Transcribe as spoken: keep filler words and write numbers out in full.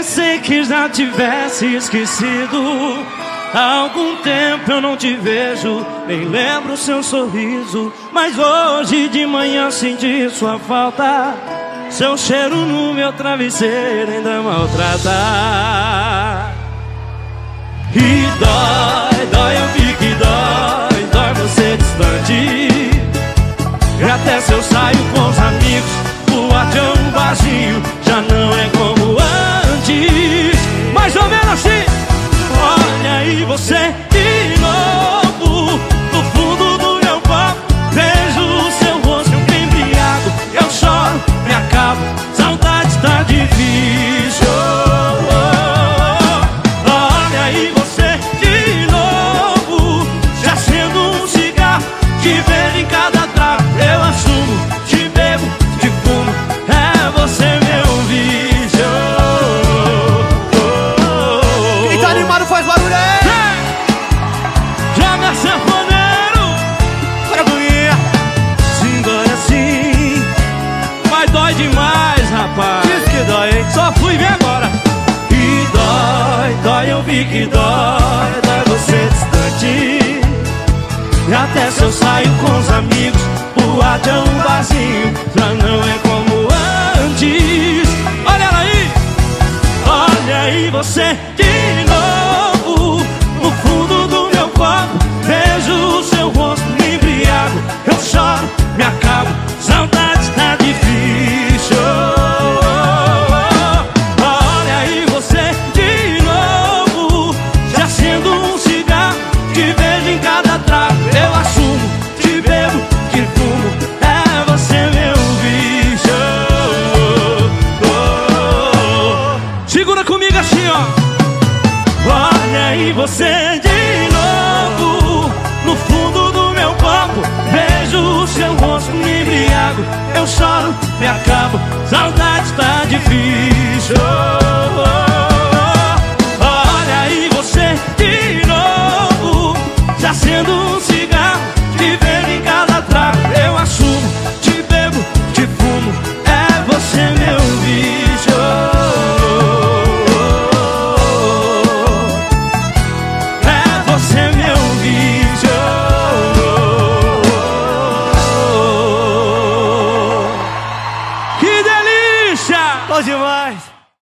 Pensei que já tivesse esquecido. Há algum tempo eu não te vejo, nem lembro seu sorriso. Mas hoje de manhã senti sua falta. Seu cheiro no meu travesseiro ainda maltrata. E dói, dói, eu vi que dói, dói você distante. E até se eu saio com os amigos, o boate é um barzinho, já não é como antes. Mais ou menos assim. Olha aí você de novo, no fundo do meu copo, vejo o seu rosto embriagado. Eu choro, me acabo, saudade tá difícil. Olha aí você de novo, já acendo um cigarro, te vejo em cada trago. Eu assumo, te bebo, te fumo, é você meu vício. Quem tá animado faz barulho aí! Joga sanfoneiro, Bora, Guinha! sim, dói assim, mas dói demais, rapaz. Diz que dói, hein? Só fui ver agora. E dói, dói, eu vi que dói, dói você distante. E até se eu saio com os amigos, o boate é um barzinho, já não é como antes. Olha ela aí, olha aí você de novo, no fundo do meu copo, vejo o seu rosto, me embriago. Eu choro, me acabo, saudade tá difícil. Olha aí você de novo, já acendo um cigarro, te vejo em cada trago. Eu assumo, te bebo, te fumo, é você meu vício. Segura comigo assim, ó. Olha aí você de novo, no fundo do meu copo, vejo o seu rosto, me embriago. Eu choro, me acabo, saudade tá difícil. Olha aí você de novo, já acendo um cigarro, te vejo em cada trago. Eu assumo,